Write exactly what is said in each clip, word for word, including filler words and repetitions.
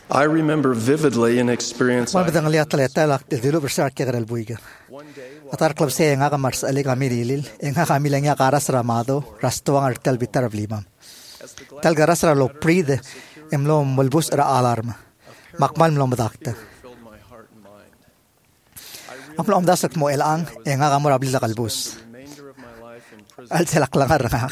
I remember vividly an experience Mal I bedang lihat taleta lak dilu bersar ke geral buiga. Atar klub saya nga ka mars ali kami lilil, nga kami lang ya karas ramado, rastuang artel bitar blimam. Tal garas ra lo pride, emlo mulbus ra alarm. Makmal mlo madakta. Aplo am dasak mo elang, nga ka mo rabli la kalbus. Al selak langar nga.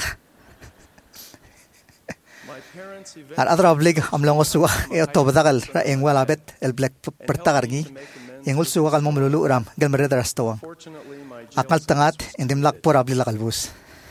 Ar adra oblig am lang uswa e to badagal ra engwal abet el black pertagargi engul suwa kal momlulu ram gal mereda rastawa akal tangat endim lak por abli lakalbus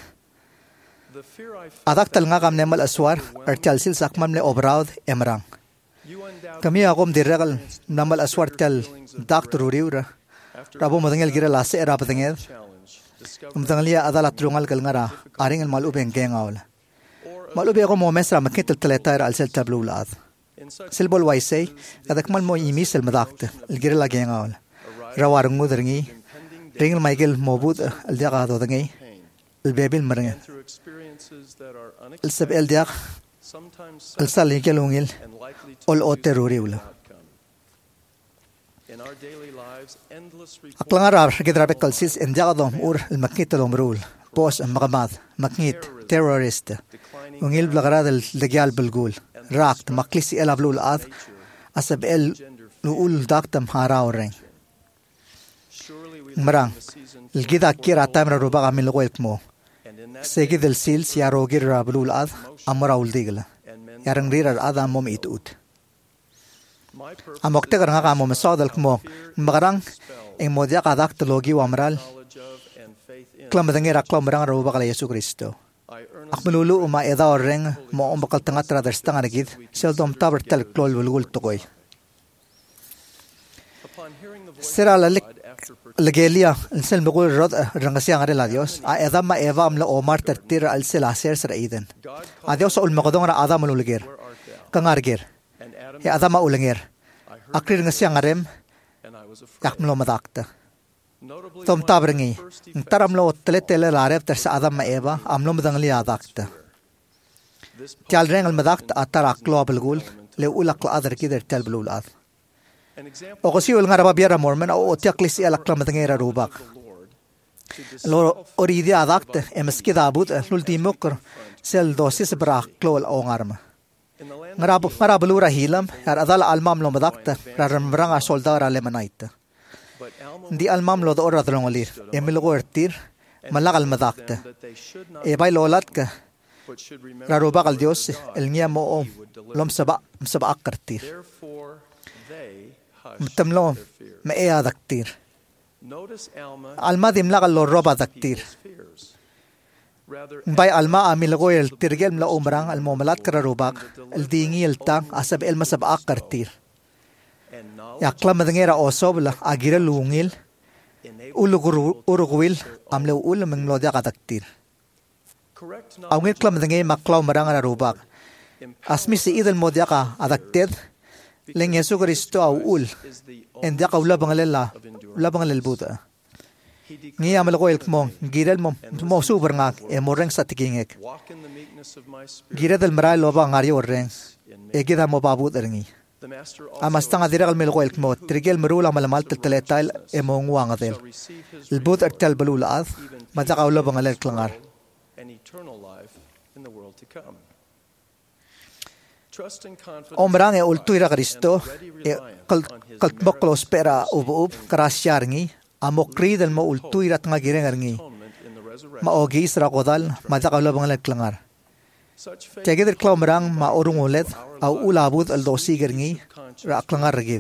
adak tal nga kam nemal aswar artal sil sakmam le obraud emrang kami akom diragal namal aswar tal doctor uriura rabo madangel gira lase era patangel umtangalia adala trungal kal ngara aring el malu bengengawla Malubi ako mo mesra makit taleta al sel tablo laad. Silbol waisay kadak mal mo imis el madakte el gira la gengaol. Rawar nguderngi ringel Michael mobud el diaga do dangi el bebil marnga. El sab el diag el sal gelungil ol oteruriula. Aklangar ar gidrabe kalsis en diaga dom ur el makit dom rule. Boss magamad makit terrorist. Ungil blagarad el legal belgul rakt maklisi el ablul ad asab el luul daktam harawreng marang el gida kira tamra rubaga min lgoytmo segi del sils ya rogir ablul ad amra ul digla yarang rirar ada mom itut amokte gar nga mo mesodal kmo magarang eng modya kadak logi wamral klamadangera klamrang rubaga Yesu Kristo Akmelulu uma eda oreng mo umbakal tangat radar stangar gid seldom taber tel klol bulgul tokoy. Sera lalik legelia sel mugul rod rangasya ngare la Dios a eda ma eva amla omar tertir al sel aser sera iden. A Dios ul magodong ra adam ulugir. Kangargir. Ya adam ulungir. Akrir ngasya ngarem yakmlo madakta. Tom tabrengi taramlo teletele larep ter sa adam ma eva amlo madangli adakta tal rengal madakt atara global gul le ulak la adar kider tel blul ad o kosi ul ngara biara mormen o tiaklis ala klam madangera rubak lo oridi adakta emeski dabut ultimokr sel dosis bra klol o ngarma ngarab ngarabulura hilam ar adala almam lo madakta ramranga soldara le manaita Di almam lo do ora drongolir emil gortir malagal madakta e bay lolat ka raruba kal Dios el niya mo lom saba saba akartir mtamlo me e adaktir alma dimla kal lo roba daktir bay alma amil go el tirgel mla umrang al momalat kararubak el dingi el tang asab el masaba akartir yakla madangera osobla agira lungil uluguru urugwil amle ul menglo dia kataktir awngit klam dange maklaw marang rubak asmi si idel modia ka adakted leng Yesu Kristo au ul en dia ka ula bangalela ula bangalel buta ngi amle ko elkmo girel mom mo super ngak e moreng satikingek girel del maral loba ngari orreng e gida mo babut erngi Amastang adiral melgo elkmo trigel merula malamal teletail emongwang adel ilbut artel balulaad madaka ulo bangalel klangar Omrang e ultuira Kristo e kaltmoklo spera ubuub krasyarngi amokri del mo ultuira tngagirengarngi maogi isra kodal madaka ulo bangalel klangar Tegeder klamrang ma orung ulet au ulabud al dosi gerngi ra aklangar ragib.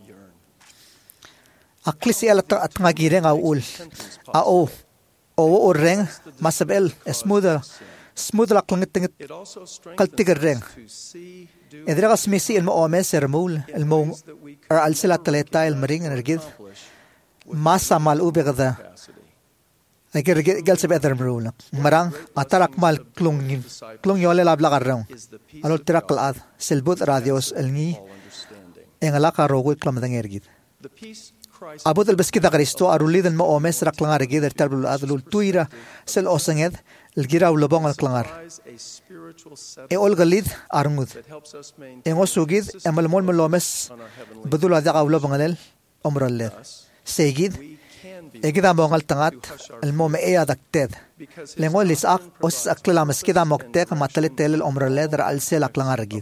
Aklisi ala at ngagireng au ul. Ao o oreng masabel smoother smoother aklangit tingit kaltigereng. Edra kasmisi el mo omes ermul el mo ar al sila taleta el maring energid masa mal ubegada. Ay kaya gal sa better rule. Marang atarak mal klung klung yole labla karong. Alol tirak laad silbut radios el ni engala karogo klam dangergid. Abot al-Beskida Kristo arulidan mo omes ra klangar gider talbul adlul tuira sel osanged الجرا ولبون الكلانgar e olgalid arngud e ngosugid emal mol melomes بدول هذا قولو بنغلل أمرالله سيجد إجدا مونغال تنات الموم إيه دكتة لأنه لساق أس أكل لامس كدا مكتة ما تلت تل الأمرالله در ألسل أكلنا رجيد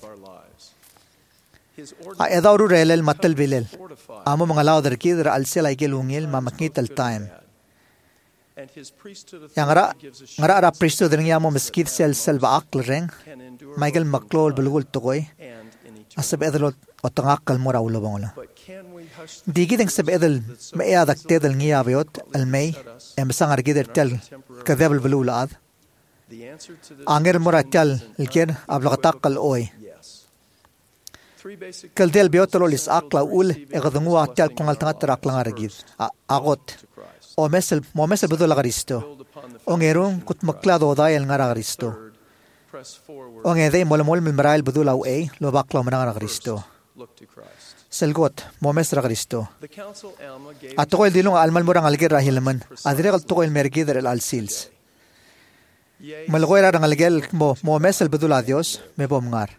أيضا رو ريل متل بيلل أمو مغلاو در كي در ألسل أيجلونيل ما مكنيت التايم yang ra ngara ra pristo dringia mo meskit sel sel ba akl reng Michael McClure bulgul tokoy asab edel otangakal mora ulo bangla digi ding sab edel ma ya dak tedel ngia biot al may em sangar gider tel kadabel bulul ad anger mora tel ilker ablaqtaq al oy kal del biot lo lis akla ul egadngu atel kongal tangat raklang argid agot o mesel mo mesel bedol Kristo ongerung kut maklado dayel ngara Kristo ongede mol mol milmarail bedol au e lo baklo manang Kristo selgot mo mesra Kristo atoy dilong almal murang alger rahilman adre gal toy mergi der al sils malgoira rangalgel mo mo mesel bedol a Dios me bomngar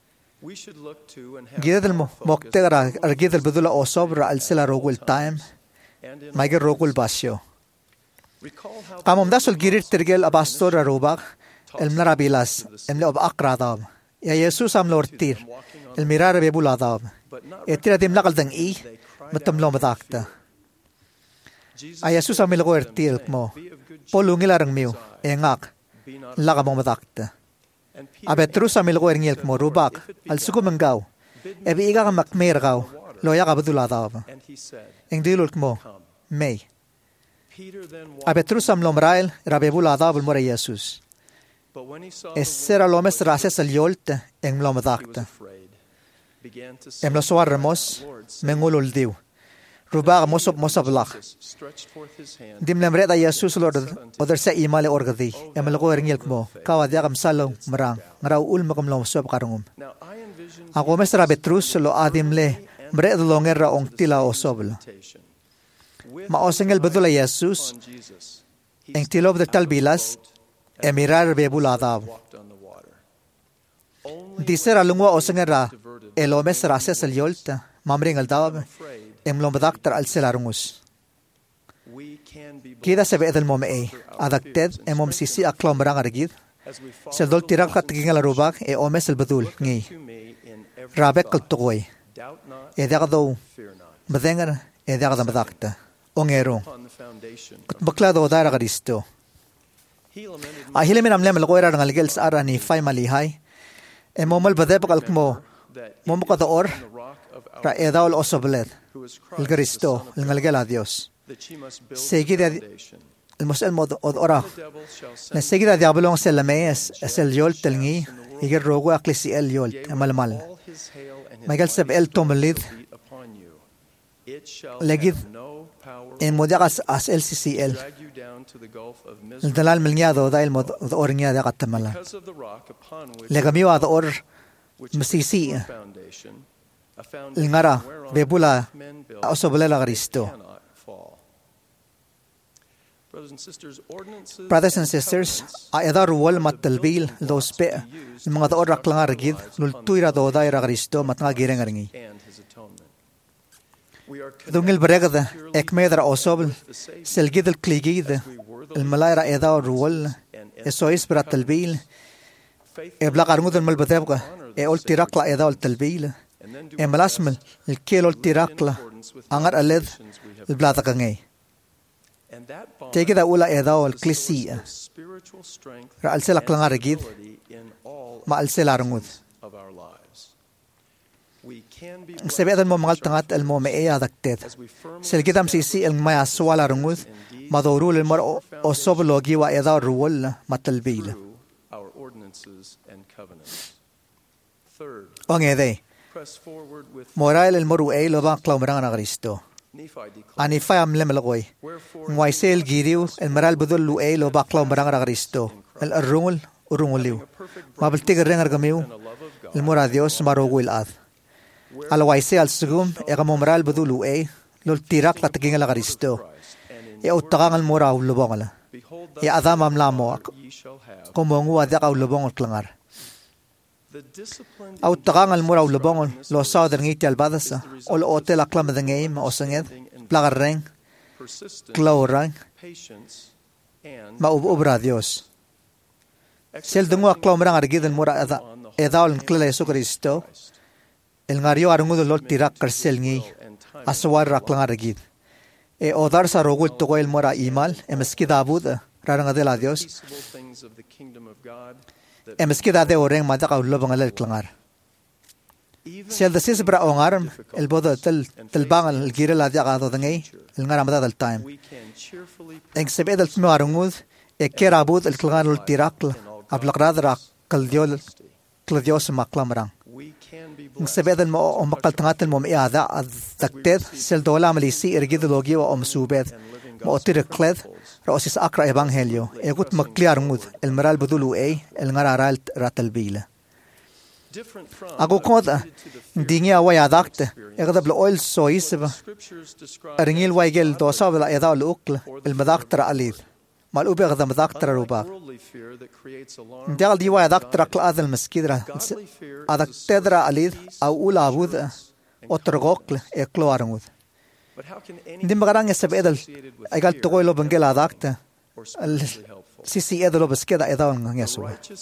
gidel mo moktegra argidel bedol o sobra al sela rogul time Michael Rogul Basio. Kamom dasol girir tergel abastor arubak el mnarabilas em le ob akradab. Ya Jesus am lortir el mirar bebuladab. Etira dim lakal dang i matam lo matakta. Ay Jesus am ilgo ertir mo. Polungil arang miu engak lakam matakta. Abetrus am ilgo erngil mo rubak al sukumengaw. Ebi iga makmer gaw lo ya abduladab. Eng dilul mo may abetrus am lomrail rabebul adab el mora Jesus esera lomes rases el yolt eng lomadakta em lo soarremos mengulul diu rubar mosop mosablach dim lemre da Jesus lord oder sa imale orgadi em lo goerngel mo kawadia kam salong marang ngraw ul makom lo sop karungum ako mes rabetrus lo adim le mre longer ra ong tila osobla ma osengel bedula Jesus eng tilob de talbilas emirar bebul adab disera lungwa osengera elomes rases el yolta mamring al dab em lombadaktar al selarungus kida sebe edel mom e adakted emom sisi aklomrang argid seldol tirak katgingal rubak e omes el bedul ngi rabek kaltoy edagdo badengar edagda badakta ongero baklado dara Kristo ahile min amlem algoira ngalgel sara ni fay malihay e momal badep kalkmo momko da or ra edaul osoblet el Kristo el ngalgel a Dios seguida el mosel mod ora na seguida diabolon selames es el yol telngi iger rogo aklisi el yol amal mal Michael seb el tomlid legid en modagas as el C C L el dalal milniado da el mod ornia da gatamala legamiwa da or msisi el ngara bebula osoblela Kristo Brothers and sisters, ayadar wal matalbil dos pe mga daor raklangar gid nultuira do daira Kristo matnga girengaringi dungil bregada ekmedra osobl selgid el kligid el malaira ayadar wal esois bratalbil ebla qarngud el malbadabqa e ol tirakla ayadar talbil e malasmel el kel ol tirakla angar aled el blataqangay Tegida ula edao al klisia ra al sela klangar gid ma al sela rungud sebedan mo mangal tangat el mo me e adaktet selgidam sisi el maya swala rungud ma dorul el mar o soblogi wa edao ruwal matalbil ongede morail el moru e lo ba klaumrang na Kristo ani fay am lem lagoy ngoy sel giriw el maral budul lu e lo baklaw marang ra Kristo el arungul urunguliw mabaltig rengar gamiw el mora Dios marogul ad al waise al sugum e gamo maral budul lu e lol tirak la tingala Kristo. E utakangal mo ra ulubong la. E adam am lamo kumongu adak ulubong klangar. Au takangal mo ra ulubong lo sauder ngiti albadasa ol hotel aklam dengay ma osanged plagarreng klaurang ma ubra Dios. Sel dungo aklam rang argiden mo ra eda edal klala Yesu Kristo. El ngario arungudo lol tirak karsel ngi aswar raklang argid. E odar sa rogul to el mora imal emeski David rarangadel a Dios. Emeski dade oreng madak ulubong alel klangar. Sel desis bra ongarm el bodo tel tel bangal el girel adia gado dengay el ngaramada del time. Eng sebed el tmo arungud e kerabud el klangar lol tirak ablaqradra kaldiol kaldios maklamrang. Ng sabihin mo o makaltangatin mo miada at takted sel dola malisi irgidologi o omsubed mo otirekled rosis akra evangelio egut makliar ngud el maral budulu ay el ngararal ratalbila. Ako koda hindi nga way adakte egadab lo oil sois aringil waygel dosa wala edal ukl el madaktra alid mal ube gadam madaktra rubak. Dial diwa adaktra klad el maskidra adaktetra alid au ula abud otrogokl e kloarngud. Hindi magarang sabedal egal tokoy lo bangel adakte sisi edalo baskeda edal ng Yesu.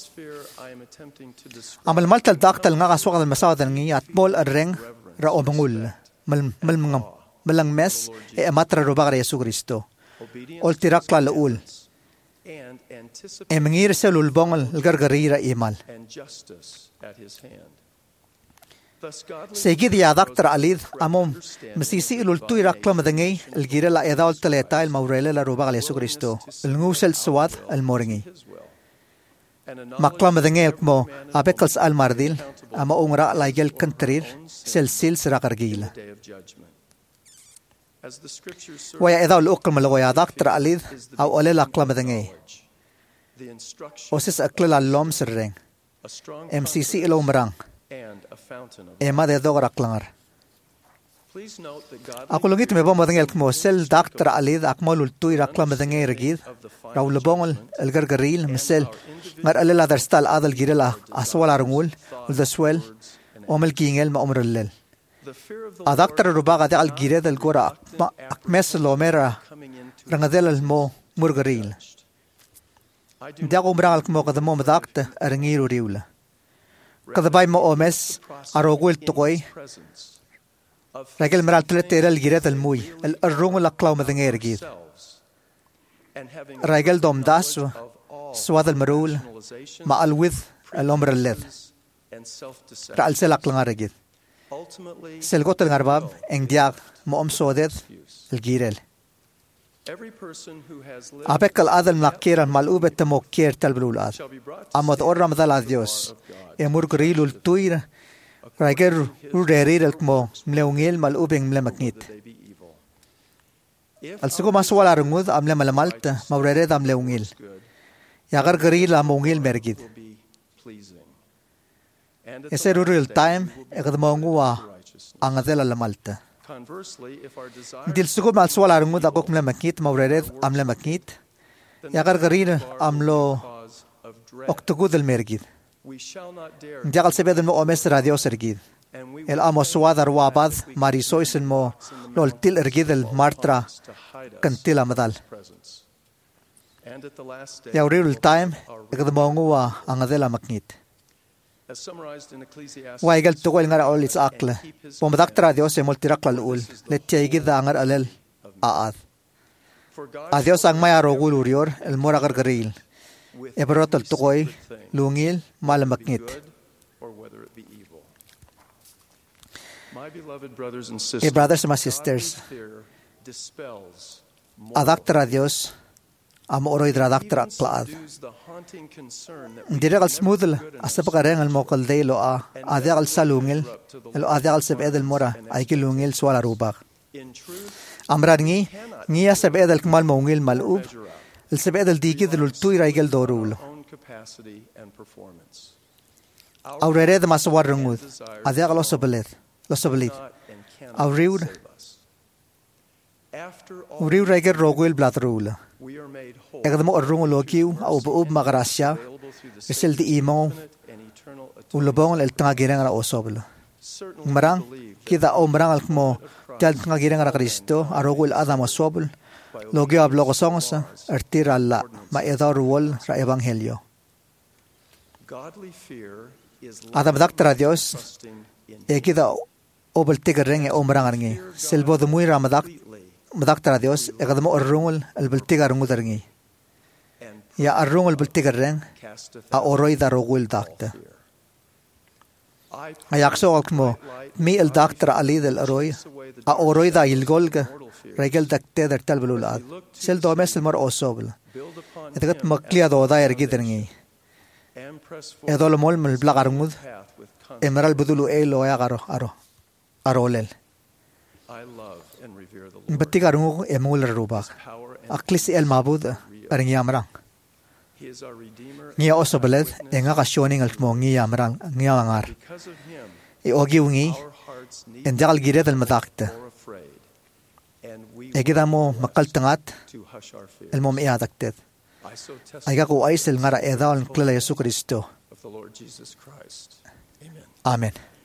Amal maltal daktal nga kaswak al masawadan ngi at bol arreng ra omangul mal mal malang mes e amatra robak Yesu Kristo. Ol tirakla laul. E mangir sa lulbong al gargarira imal. Segid yadaktra alid amom masisi ilultu irakla madangay el gira la edal taleta el maurele la robak Yesu Kristo. El ngusel swat el moringi. Makla madangay mo abekals al mardil ama ungra laigel kantrir sel sil sira kargila. Waya edal ukal malago yadaktra alid au ole la akla madangay. Osis akla la lom sirreng. M C C ilo marang. Ema de dogra klangar. Ako lungit me bom madangel mo sel daktra alid akmal ultu irakla madangay regid raulabong el gargaril mesel ngar alila darstal adal girela aswal arngul uldaswel omel kingel ma omrellel. Adaktra rubaga de al gired el gora akmes lomera rangadel el mo murgaril. Diago umrangal mo kadamo madakta arangiru riula. Kadabay mo omes arogul tukoy ragel meral tletera el giret el muy el arrungul aklaw madangay regid ragel domdas swad el marul ma alwid el omr el led ra al sel aklang regid selgot el ngarbab eng diag mo omsodet el girel Apekal adal nakiran malubet temo kier talbrulad. Amad orram dal a Dios. Emur grilul tuir rager rurerir el kmo mleungil malubeng mlemaknit. Al sugo maswal arungud amle malamalta maurered amleungil. Yagar gril amungil mergid. Ese ruril time ekadmongua angadel alamalta. Dil sugo mal swal arungud akok mlemaknit maurered amlemaknit. Yagar gril amlo oktugud el mergid. Diakal sebeden mo omes radio sergid. El amo suadar wabad marisoisen mo lol til ergid el martra kantil amadal. Yauril time ekadmonguwa angadela maknit. Waigal tukoy ngar ol its akle. Pomadaktra Dios e multirakla ul. Letyaigid angar alel aad. Adios ang may arogul urior el moragar garil. Eberotol tukoy lungil malamaknit. E brothers and sisters, adaktra Dios amo oroy dradaktra klaad. Diregal smoothel asapakareng al mokal day lo a adiagal salungil lo adiagal sebed el mora ay kilungil swala rubak. Amrar ngi ngi sebed el kmal mongil malub el sebed el digid el tuy raigel dorul. Aurere de maswar rungud adiagal osabelet. Losabelit. Auriud Uriu reger roguil blatrula. Egdamo orrungo logiu au buub magrasya. Isil di imo ulubong el tangagirang na osobla. Marang kita o marang alkmo tiad tangagirang na Kristo arogul adam osobl. Logio ablo kosongos artir alla maedar wol ra evangelio. Adam daktra Dios e kita obel tigareng e omrang arngi. Silbo dumuy ra madak madaktra Dios e kadamo orrungul el beltigarungu darngi. Ya arrungul beltigareng a oroy da rogul dakta. Ayakso alkmo mi el daktra ali del aroy a oroy da ilgolga regel dakte der talbululad. Sel domes el mar osobl. Etagat maklia do da ergiderni. Edol mol mel blagarmud emeral budulu elo agaro aro arolel. Batigarungu emul rubak. Aklis el mabud arngi amrang. Ngia osobeled enga kasyoning alkmo ngia amrang ngia angar. E ogi ungi endagal gired el madakta. Egidamo makal tangat el mom iadaktet. Ayga ko aisel ngara edal klala Yesu Kristo. Amen.